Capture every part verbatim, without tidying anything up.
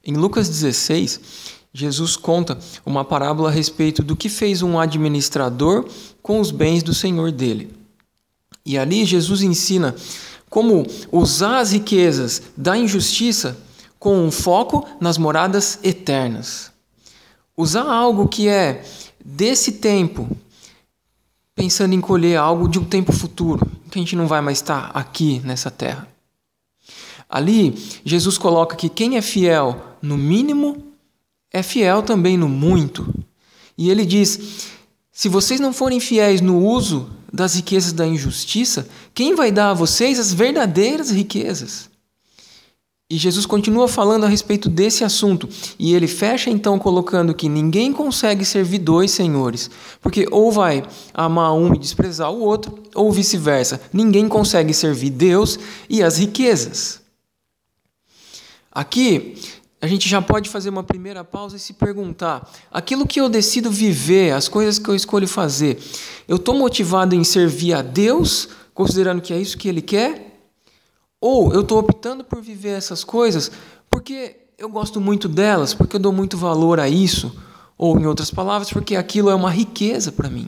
Em Lucas dezesseis, Jesus conta uma parábola a respeito do que fez um administrador com os bens do senhor dele. E ali Jesus ensina como usar as riquezas da injustiça com um foco nas moradas eternas. Usar algo que é desse tempo, pensando em colher algo de um tempo futuro, que a gente não vai mais estar aqui nessa terra. Ali, Jesus coloca que quem é fiel no mínimo é fiel também no muito. E ele diz: se vocês não forem fiéis no uso das riquezas da injustiça, quem vai dar a vocês as verdadeiras riquezas? E Jesus continua falando a respeito desse assunto. E ele fecha então colocando que ninguém consegue servir dois senhores, porque ou vai amar um e desprezar o outro, ou vice-versa. Ninguém consegue servir Deus e as riquezas. Aqui, a gente já pode fazer uma primeira pausa e se perguntar: aquilo que eu decido viver, as coisas que eu escolho fazer, eu estou motivado em servir a Deus, considerando que é isso que Ele quer? Ou eu estou optando por viver essas coisas porque eu gosto muito delas, porque eu dou muito valor a isso? Ou, em outras palavras, porque aquilo é uma riqueza para mim?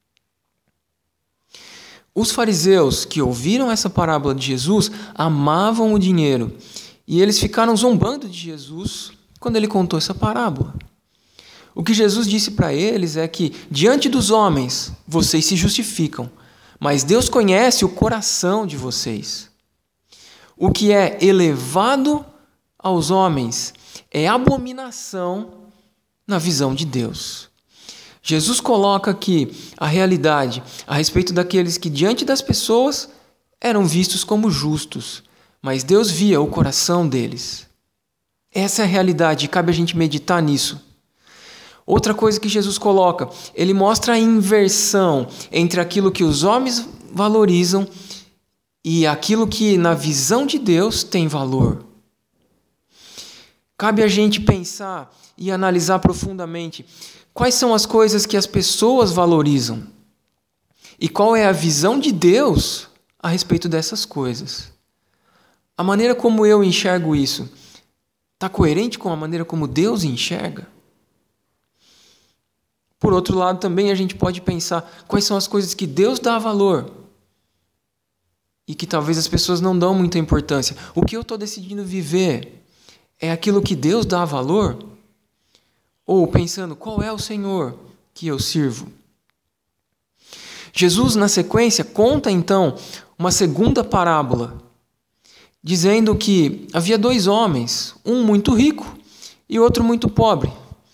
Os fariseus que ouviram essa parábola de Jesus amavam o dinheiro. E eles ficaram zombando de Jesus quando ele contou essa parábola. O que Jesus disse para eles é que, diante dos homens, vocês se justificam, mas Deus conhece o coração de vocês. O que é elevado aos homens é abominação na visão de Deus. Jesus coloca aqui a realidade a respeito daqueles que, diante das pessoas, eram vistos como justos, mas Deus via o coração deles. Essa é a realidade e cabe a gente meditar nisso. Outra coisa que Jesus coloca, ele mostra a inversão entre aquilo que os homens valorizam e aquilo que na visão de Deus tem valor. Cabe a gente pensar e analisar profundamente quais são as coisas que as pessoas valorizam e qual é a visão de Deus a respeito dessas coisas. A maneira como eu enxergo isso está coerente com a maneira como Deus enxerga? Por outro lado, também a gente pode pensar quais são as coisas que Deus dá valor e que talvez as pessoas não dão muita importância. O que eu estou decidindo viver é aquilo que Deus dá valor? Ou pensando, qual é o Senhor que eu sirvo? Jesus, na sequência, conta então uma segunda parábola, dizendo que havia dois homens, um muito rico e outro muito pobre.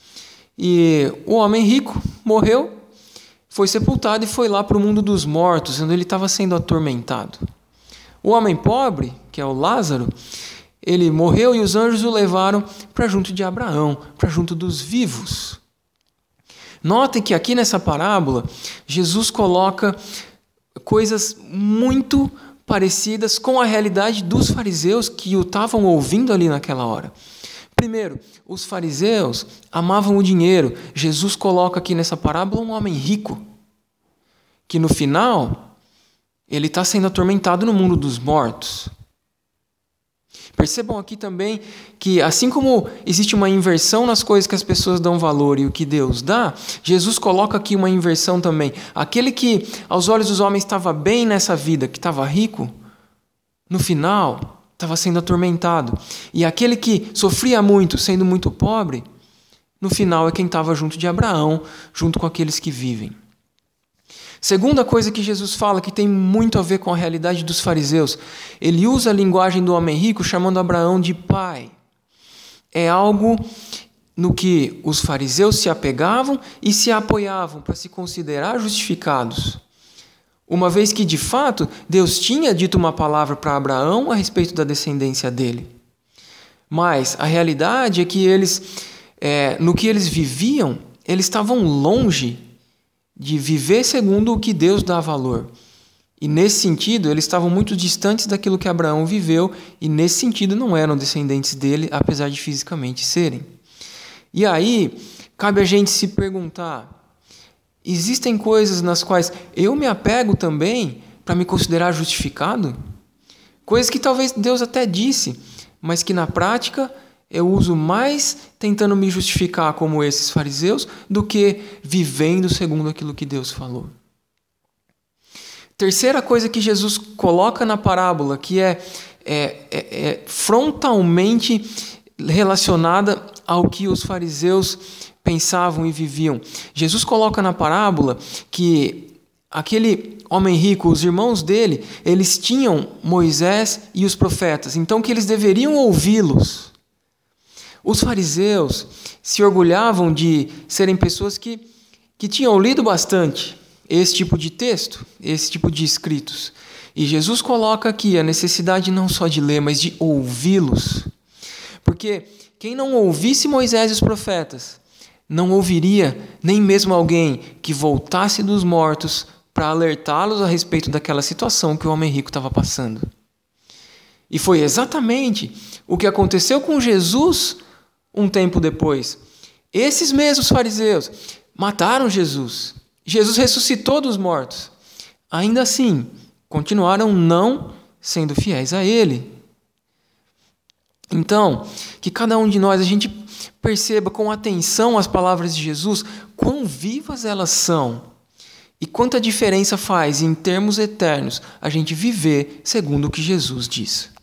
E o homem rico morreu, foi sepultado e foi lá para o mundo dos mortos, onde ele estava sendo atormentado. O homem pobre, que é o Lázaro, ele morreu e os anjos o levaram para junto de Abraão, para junto dos vivos. Notem que aqui nessa parábola, Jesus coloca coisas muito parecidas com a realidade dos fariseus que o estavam ouvindo ali naquela hora. Primeiro, os fariseus amavam o dinheiro. Jesus coloca aqui nessa parábola um homem rico, que no final, ele está sendo atormentado no mundo dos mortos. Percebam aqui também que, assim como existe uma inversão nas coisas que as pessoas dão valor e o que Deus dá, Jesus coloca aqui uma inversão também. Aquele que, aos olhos dos homens, estava bem nessa vida, que estava rico, no final, estava sendo atormentado. E aquele que sofria muito, sendo muito pobre, no final é quem estava junto de Abraão, junto com aqueles que vivem. Segunda coisa que Jesus fala, que tem muito a ver com a realidade dos fariseus, ele usa a linguagem do homem rico chamando Abraão de pai. É algo no que os fariseus se apegavam e se apoiavam para se considerar justificados. Uma vez que, de fato, Deus tinha dito uma palavra para Abraão a respeito da descendência dele. Mas a realidade é que eles, é, no que eles viviam, eles estavam longe de viver segundo o que Deus dá valor. E nesse sentido, eles estavam muito distantes daquilo que Abraão viveu, e nesse sentido não eram descendentes dele, apesar de fisicamente serem. E aí, cabe a gente se perguntar, existem coisas nas quais eu me apego também para me considerar justificado? Coisas que talvez Deus até disse, mas que na prática eu uso mais tentando me justificar como esses fariseus do que vivendo segundo aquilo que Deus falou. Terceira coisa que Jesus coloca na parábola, que é, é, é, é frontalmente relacionada ao que os fariseus pensavam e viviam. Jesus coloca na parábola que aquele homem rico, os irmãos dele, eles tinham Moisés e os profetas, então que eles deveriam ouvi-los. Os fariseus se orgulhavam de serem pessoas que, que tinham lido bastante esse tipo de texto, esse tipo de escritos. E Jesus coloca aqui a necessidade não só de ler, mas de ouvi-los. Porque quem não ouvisse Moisés e os profetas, não ouviria nem mesmo alguém que voltasse dos mortos para alertá-los a respeito daquela situação que o homem rico estava passando. E foi exatamente o que aconteceu com Jesus um tempo depois. Esses mesmos fariseus mataram Jesus. Jesus ressuscitou dos mortos. Ainda assim, continuaram não sendo fiéis a Ele. Então, que cada um de nós, a gente perceba com atenção as palavras de Jesus, quão vivas elas são e quanta diferença faz em termos eternos a gente viver segundo o que Jesus diz.